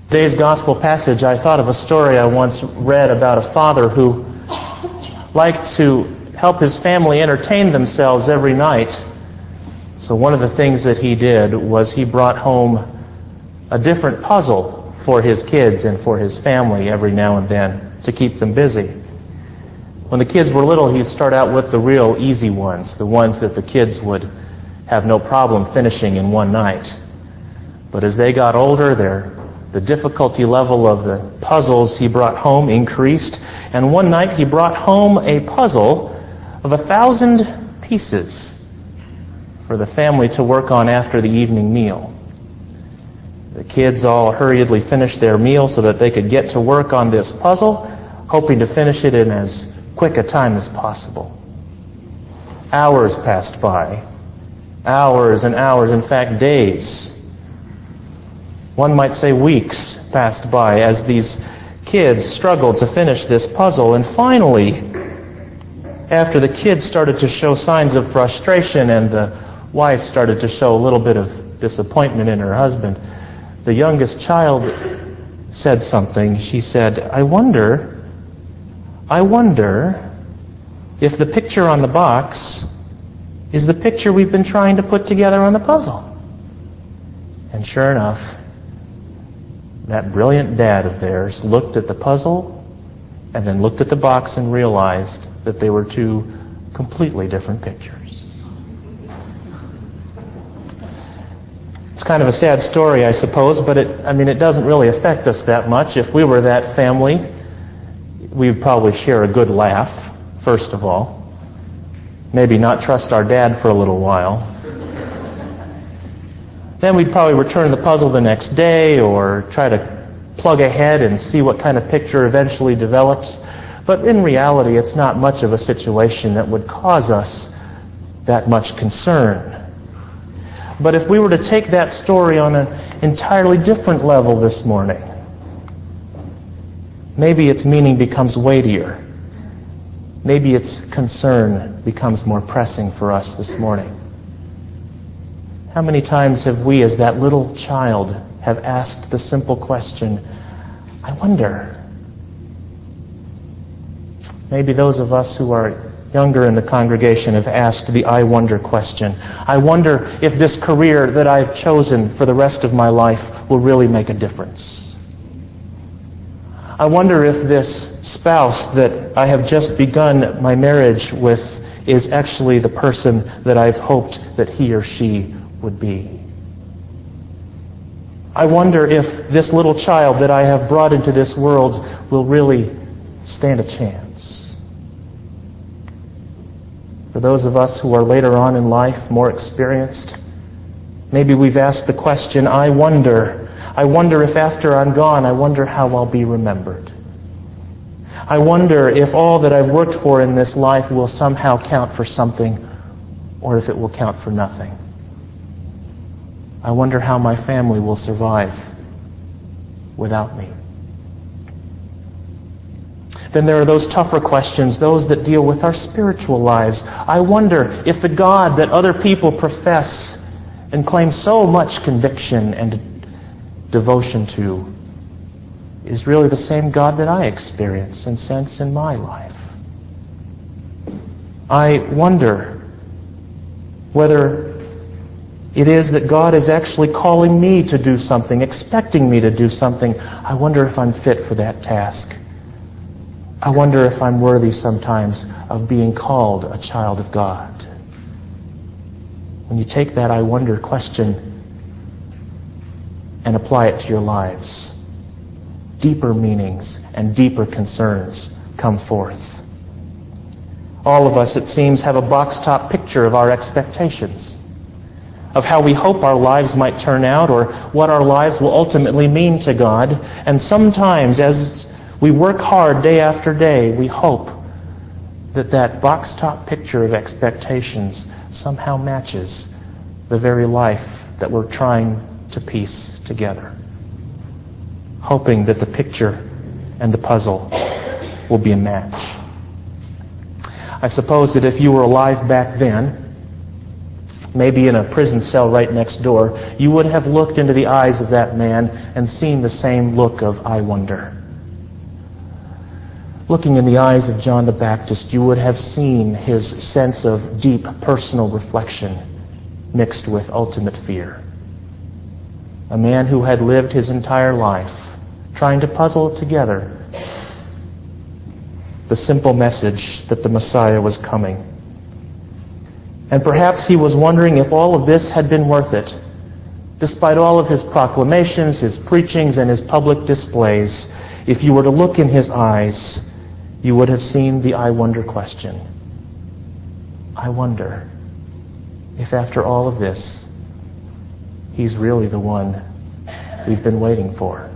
Today's gospel passage, I thought of a story I once read about a father who liked to help his family entertain themselves every night. So one of the things that he did was he brought home a different puzzle for his kids and for his family every now and then to keep them busy. When the kids were little, he'd start out with the real easy ones, the ones that the kids would have no problem finishing in one night. But as they got older, the difficulty level of the puzzles he brought home increased, and one night he brought home a puzzle of 1,000 pieces for the family to work on after the evening meal. The kids all hurriedly finished their meal so that they could get to work on this puzzle, hoping to finish it in as quick a time as possible. Hours passed by. Hours and hours, in fact days. One might say weeks passed by as these kids struggled to finish this puzzle. And finally, after the kids started to show signs of frustration and the wife started to show a little bit of disappointment in her husband, the youngest child said something. She said, I wonder if the picture on the box is the picture we've been trying to put together on the puzzle. And sure enough, that brilliant dad of theirs looked at the puzzle and then looked at the box and realized that they were two completely different pictures. It's kind of a sad story, I suppose, but it doesn't really affect us that much. If we were that family, we would probably share a good laugh, first of all. Maybe not trust our dad for a little while. Then we'd probably return the puzzle the next day or try to plug ahead and see what kind of picture eventually develops. But in reality, it's not much of a situation that would cause us that much concern. But if we were to take that story on an entirely different level this morning, maybe its meaning becomes weightier. Maybe its concern becomes more pressing for us this morning. How many times have we, as that little child, have asked the simple question, I wonder? Maybe those of us who are younger in the congregation have asked the I wonder question. I wonder if this career that I've chosen for the rest of my life will really make a difference. I wonder if this spouse that I have just begun my marriage with is actually the person that I've hoped that he or she would be. I wonder if this little child that I have brought into this world will really stand a chance. For those of us who are later on in life, more experienced, maybe we've asked the question, I wonder if after I'm gone, I wonder how I'll be remembered. I wonder if all that I've worked for in this life will somehow count for something, or if it will count for nothing. I wonder how my family will survive without me. Then there are those tougher questions, those that deal with our spiritual lives. I wonder if the God that other people profess and claim so much conviction and devotion to is really the same God that I experience and sense in my life. I wonder whether it is that God is actually calling me to do something, expecting me to do something. I wonder if I'm fit for that task. I wonder if I'm worthy sometimes of being called a child of God. When you take that I wonder question and apply it to your lives, deeper meanings and deeper concerns come forth. All of us, it seems, have a box-top picture of our expectations, of how we hope our lives might turn out or what our lives will ultimately mean to God. And sometimes as we work hard day after day, we hope that that box-top picture of expectations somehow matches the very life that we're trying to piece together. Hoping that the picture and the puzzle will be a match. I suppose that if you were alive back then, maybe in a prison cell right next door, you would have looked into the eyes of that man and seen the same look of "I wonder." Looking in the eyes of John the Baptist, you would have seen his sense of deep personal reflection mixed with ultimate fear. A man who had lived his entire life trying to puzzle together the simple message that the Messiah was coming. And perhaps he was wondering if all of this had been worth it. Despite all of his proclamations, his preachings, and his public displays, if you were to look in his eyes, you would have seen the "I wonder" question. I wonder if after all of this, he's really the one we've been waiting for.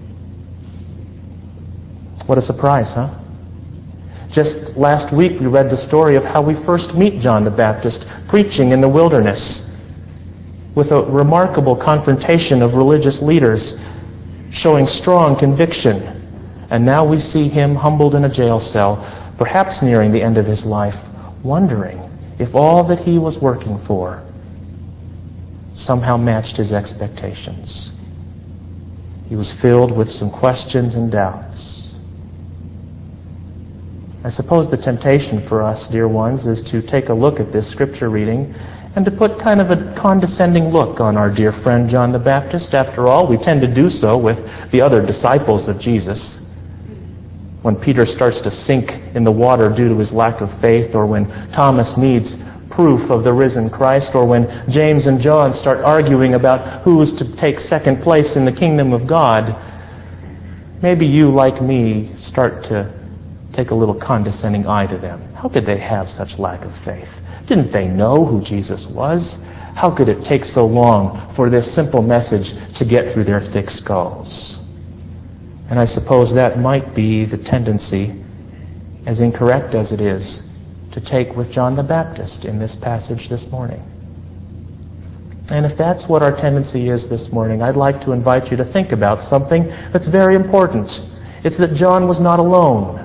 What a surprise, huh? Just last week we read the story of how we first meet John the Baptist preaching in the wilderness with a remarkable confrontation of religious leaders showing strong conviction. And now we see him humbled in a jail cell, perhaps nearing the end of his life, wondering if all that he was working for somehow matched his expectations. He was filled with some questions and doubts. I suppose the temptation for us, dear ones, is to take a look at this scripture reading and to put kind of a condescending look on our dear friend John the Baptist. After all, we tend to do so with the other disciples of Jesus. When Peter starts to sink in the water due to his lack of faith, or when Thomas needs proof of the risen Christ, or when James and John start arguing about who is to take second place in the kingdom of God, maybe you, like me, start to take a little condescending eye to them. How could they have such lack of faith? Didn't they know who Jesus was? How could it take so long for this simple message to get through their thick skulls? And I suppose that might be the tendency, as incorrect as it is, to take with John the Baptist in this passage this morning. And if that's what our tendency is this morning, I'd like to invite you to think about something that's very important. It's that John was not alone.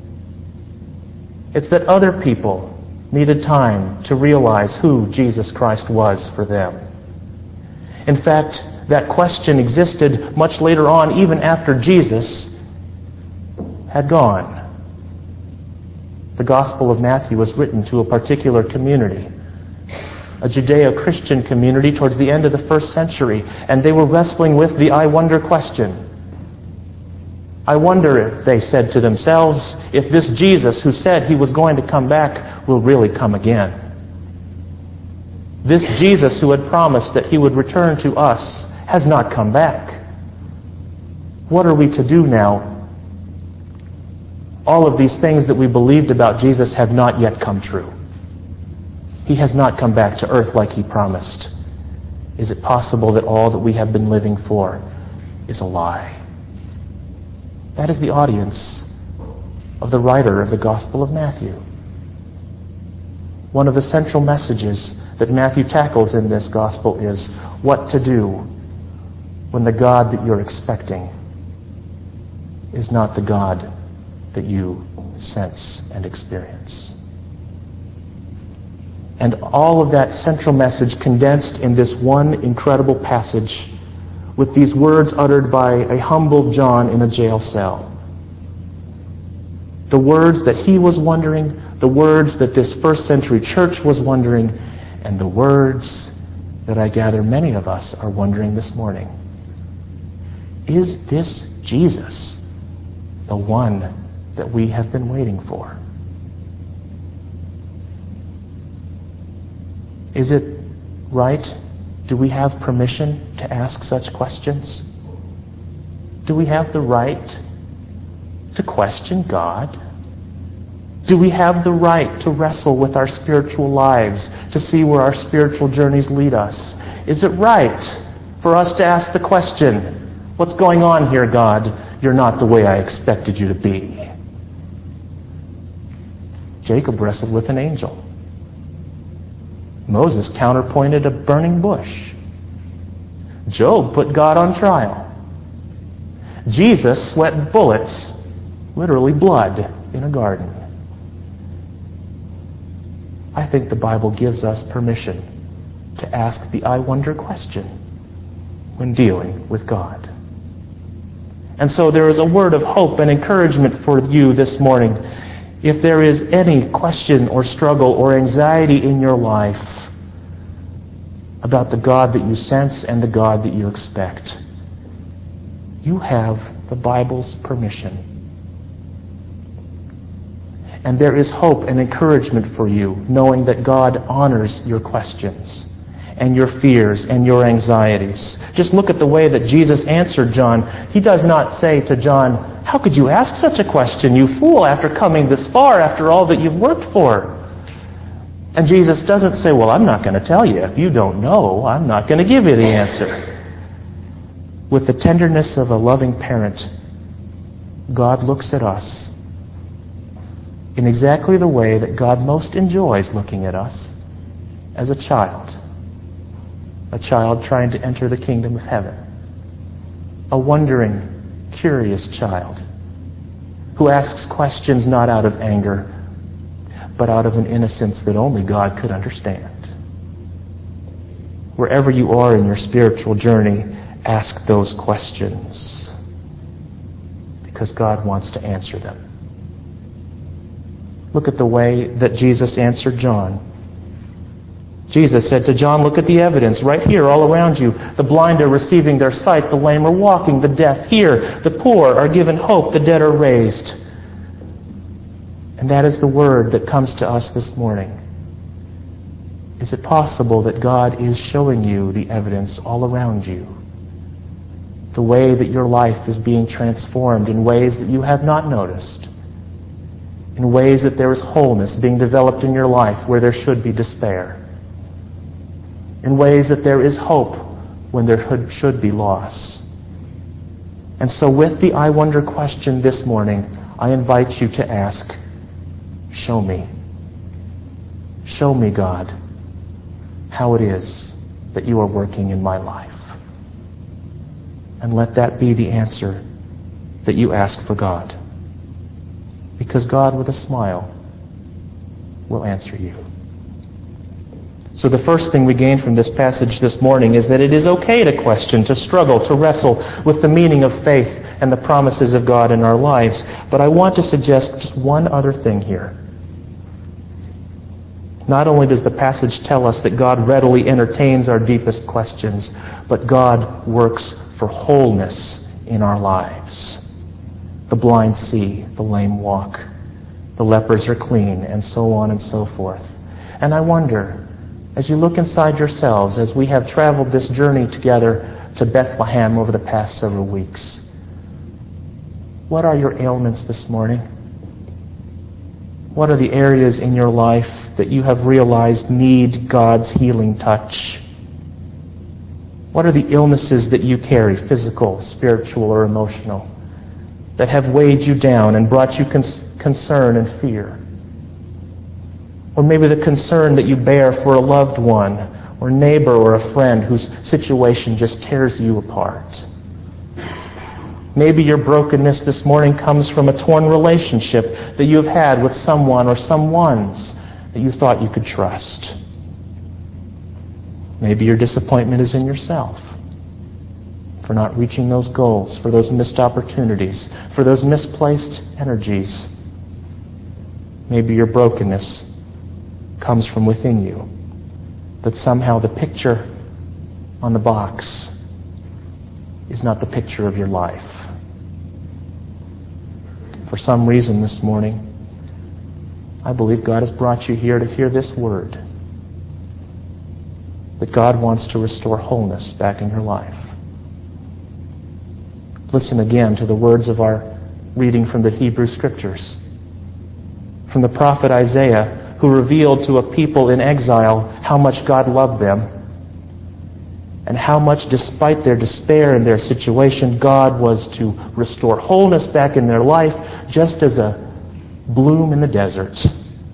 It's that other people needed time to realize who Jesus Christ was for them. In fact, that question existed much later on, even after Jesus had gone. The Gospel of Matthew was written to a particular community, a Judeo-Christian community towards the end of the first century, and they were wrestling with the "I wonder" question. I wonder, they said to themselves, if this Jesus who said he was going to come back will really come again. This Jesus who had promised that he would return to us has not come back. What are we to do now? All of these things that we believed about Jesus have not yet come true. He has not come back to earth like he promised. Is it possible that all that we have been living for is a lie? That is the audience of the writer of the Gospel of Matthew. One of the central messages that Matthew tackles in this Gospel is what to do when the God that you're expecting is not the God that you sense and experience. And all of that central message condensed in this one incredible passage with these words uttered by a humble John in a jail cell. The words that he was wondering, the words that this first century church was wondering, and the words that I gather many of us are wondering this morning. Is this Jesus the one that we have been waiting for? Is it right? Do we have permission to ask such questions? Do we have the right to question God? Do we have the right to wrestle with our spiritual lives, to see where our spiritual journeys lead us? Is it right for us to ask the question, what's going on here, God? You're not the way I expected you to be. Jacob wrestled with an angel. Moses counterpointed a burning bush. Job put God on trial. Jesus sweat bullets, literally blood, in a garden. I think the Bible gives us permission to ask the I wonder question when dealing with God. And so there is a word of hope and encouragement for you this morning. If there is any question or struggle or anxiety in your life about the God that you sense and the God that you expect, you have the Bible's permission. And there is hope and encouragement for you, knowing that God honors your questions and your fears and your anxieties. Just look at the way that Jesus answered John. He does not say to John, "How could you ask such a question, you fool, after coming this far, after all that you've worked for?" And Jesus doesn't say, "Well, I'm not going to tell you. If you don't know, I'm not going to give you the answer." With the tenderness of a loving parent, God looks at us in exactly the way that God most enjoys looking at us, as a child trying to enter the kingdom of heaven, a wondering, curious child who asks questions not out of anger, but out of an innocence that only God could understand. Wherever you are in your spiritual journey, ask those questions, because God wants to answer them. Look at the way that Jesus answered John. Jesus said to John, "Look at the evidence right here all around you. The blind are receiving their sight, the lame are walking, the deaf hear, the poor are given hope, the dead are raised." And that is the word that comes to us this morning. Is it possible that God is showing you the evidence all around you? The way that your life is being transformed in ways that you have not noticed. In ways that there is wholeness being developed in your life where there should be despair. In ways that there is hope when there should be loss. And so with the I wonder question this morning, I invite you to ask, show me. Show me, God, how it is that you are working in my life. And let that be the answer that you ask for God. Because God, with a smile, will answer you. So the first thing we gain from this passage this morning is that it is okay to question, to struggle, to wrestle with the meaning of faith and the promises of God in our lives. But I want to suggest just one other thing here. Not only does the passage tell us that God readily entertains our deepest questions, but God works for wholeness in our lives. The blind see, the lame walk, the lepers are clean, and so on and so forth. And I wonder, as you look inside yourselves, as we have traveled this journey together to Bethlehem over the past several weeks, what are your ailments this morning? What are the areas in your life that you have realized need God's healing touch? What are the illnesses that you carry, physical, spiritual, or emotional, that have weighed you down and brought you concern and fear? Or maybe the concern that you bear for a loved one or neighbor or a friend whose situation just tears you apart. Maybe your brokenness this morning comes from a torn relationship that you have had with someone or someones that you thought you could trust. Maybe your disappointment is in yourself for not reaching those goals, for those missed opportunities, for those misplaced energies. Maybe your brokenness comes from within you, that somehow the picture on the box is not the picture of your life. For some reason this morning, I believe God has brought you here to hear this word, that God wants to restore wholeness back in your life. Listen again to the words of our reading from the Hebrew Scriptures, from the prophet Isaiah, who revealed to a people in exile how much God loved them and how much, despite their despair and their situation, God was to restore wholeness back in their life, just as a bloom in the desert.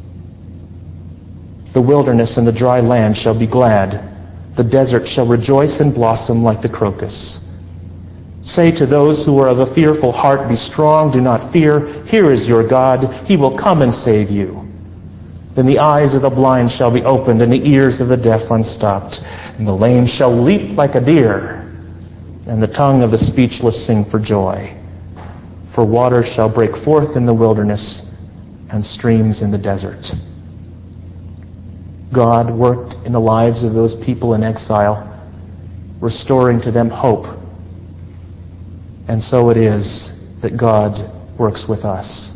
The wilderness and the dry land shall be glad. The desert shall rejoice and blossom like the crocus. Say to those who are of a fearful heart, be strong, do not fear. Here is your God. He will come and save you. Then the eyes of the blind shall be opened, and the ears of the deaf unstopped. And the lame shall leap like a deer, and the tongue of the speechless sing for joy. For waters shall break forth in the wilderness, and streams in the desert. God worked in the lives of those people in exile, restoring to them hope. And so it is that God works with us.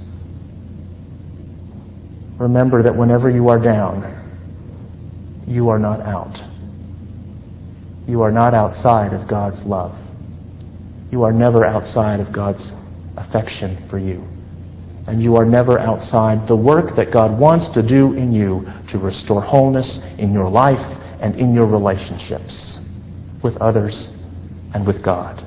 Remember that whenever you are down, you are not out. You are not outside of God's love. You are never outside of God's affection for you. And you are never outside the work that God wants to do in you to restore wholeness in your life and in your relationships with others and with God.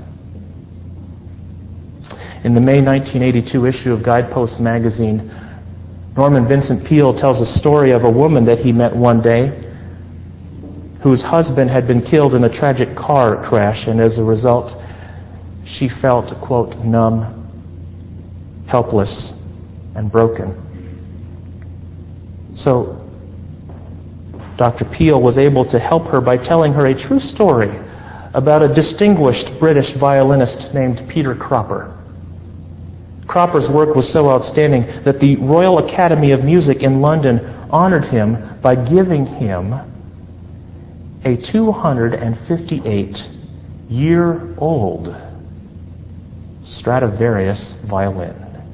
In the May 1982 issue of Guidepost magazine, Norman Vincent Peale tells a story of a woman that he met one day whose husband had been killed in a tragic car crash, and as a result, she felt, quote, numb, helpless, and broken. So, Dr. Peale was able to help her by telling her a true story about a distinguished British violinist named Peter Cropper. Cropper's work was so outstanding that the Royal Academy of Music in London honored him by giving him a 258-year-old Stradivarius violin.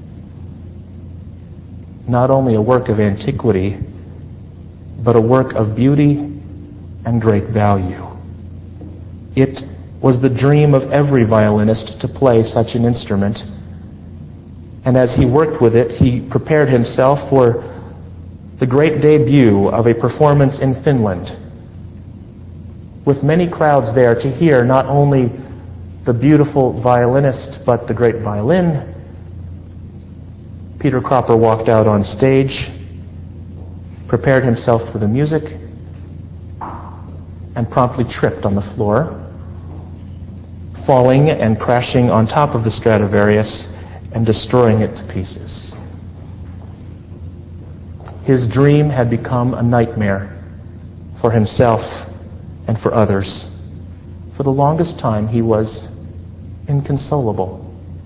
Not only a work of antiquity, but a work of beauty and great value. It was the dream of every violinist to play such an instrument. And as he worked with it, he prepared himself for the great debut of a performance in Finland, with many crowds there to hear not only the beautiful violinist, but the great violin. Peter Cropper walked out on stage, prepared himself for the music, and promptly tripped on the floor, falling and crashing on top of the Stradivarius and destroying it to pieces. His dream had become a nightmare for himself and for others. For the longest time, he was inconsolable.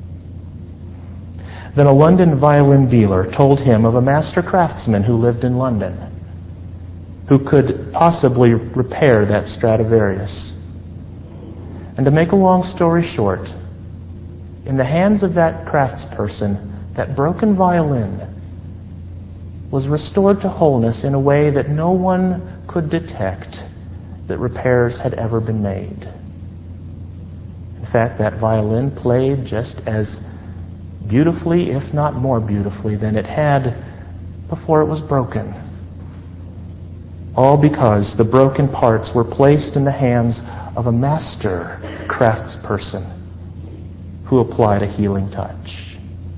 Then a London violin dealer told him of a master craftsman who lived in London who could possibly repair that Stradivarius. And to make a long story short, in the hands of that craftsperson, that broken violin was restored to wholeness in a way that no one could detect that repairs had ever been made. In fact, that violin played just as beautifully, if not more beautifully, than it had before it was broken. All because the broken parts were placed in the hands of a master craftsperson who applied a healing touch.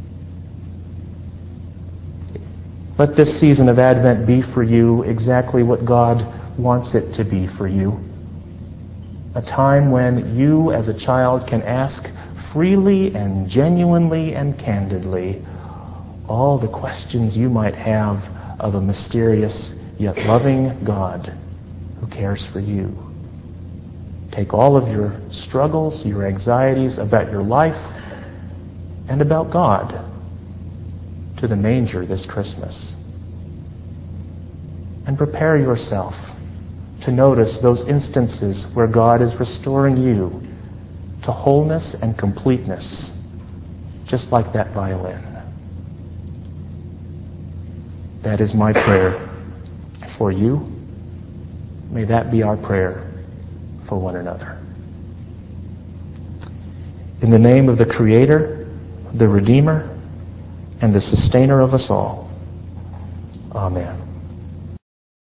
Let this season of Advent be for you exactly what God wants it to be for you. A time when you as a child can ask freely and genuinely and candidly all the questions you might have of a mysterious yet loving God who cares for you. Take all of your struggles, your anxieties about your life and about God to the manger this Christmas. And prepare yourself to notice those instances where God is restoring you to wholeness and completeness, just like that violin. That is my prayer for you. May that be our prayer for one another. In the name of the Creator, the Redeemer, and the Sustainer of us all. Amen.